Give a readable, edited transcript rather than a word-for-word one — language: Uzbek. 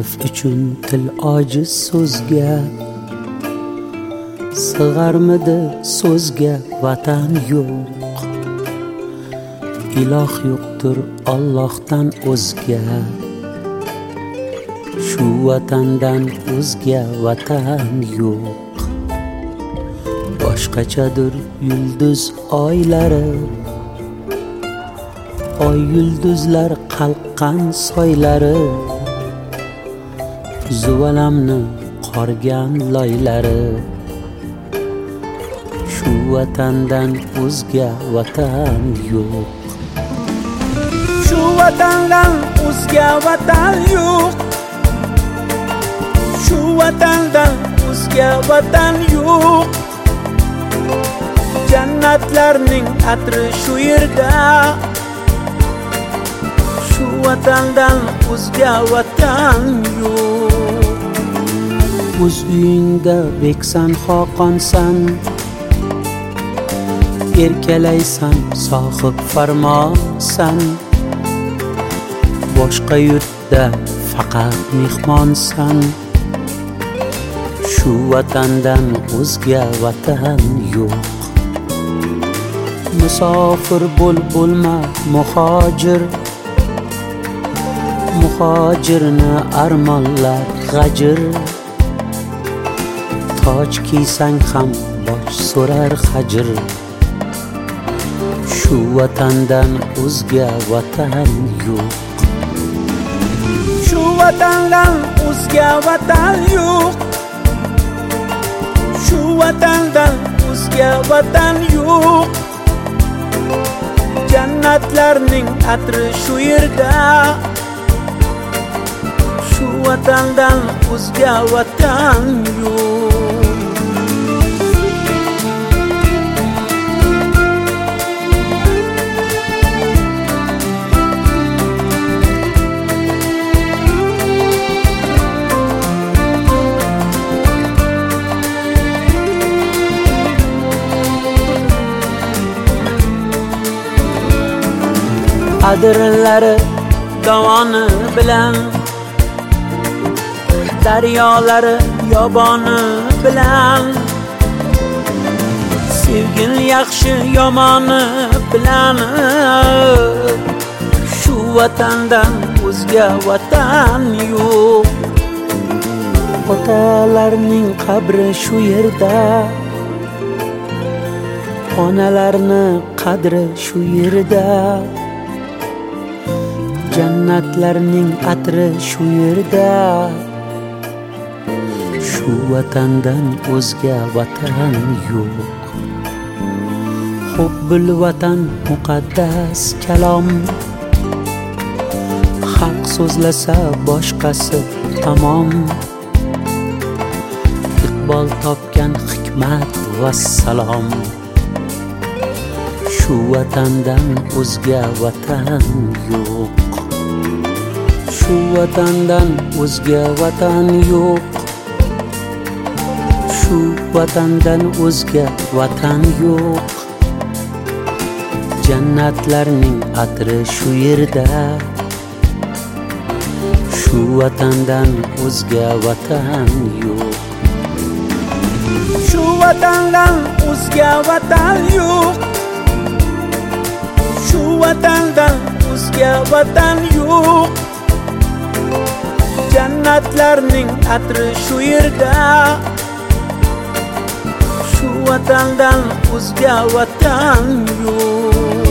ta'rif uchun til ojiz so'zga, sig'armidi so'zga vatan yo'q. Iloh yo'qdir Allohdan o'zga, shu vatandan o'zga vatan yo'q. Boshqachadir yulduz oylari, oy yulduzlar qalqqan soylari, zuvalamni qorgan loylari. Shu vatandan o'zga vatan yo'q. Shu vatandan o'zga vatan yo'q. Shu vatandan o'zga vatan yo'q. Jannatlarning atri shu yerda. Shu vatandan o'zga vatan yo'q. O'z uyingda beksan xoqonsan, erkalaysan sohib farmonsan. Boshqa yurtda faqat mehmonsan. Shu vatandan o'zga vatan yo'q. Musofir bo'lma muhojir, muhojirni armonlar g'ajir. Toj kiysang ham bosh so'rar hajr. Shu vatandan o'zga vatan yo'q. Shu vatandan o'zga vatan yo'q. Shu vatandan o'zga vatan yo'q. Jannatlarning atri shu yerda. Shu vatandan o'zga vatan yo'q. Adirlari davoni bilan, daryolari yoboni bilan, sevgin yaxshi yomoni bilan. Shu vatandan o'zga vatan yo'q. Otalarning qabri shu yerda, onalarni qadri shu yerda. Jannatlarning atri shu yerda. Shu vatandan o'zga vatan yo'q. Hubbul vatan muqaddas kalom, haq so'zlasa boshqasi tamom. Iqbol topgan hikmat va salom. Shu vatandan o'zga vatan yo'q. Shu vatandan o'zga vatan yo'q. Shu vatandan o'zga vatan yo'q. Jannatlarning atri shu yerda. Shu vatandan o'zga vatan yo'q. Shu vatandan o'zga vatan yo'q. Shu vatandan o'zga vatan yo'q. Jannatlarning atri shu yerda. Shu vatandan o'zga vatan yo'q.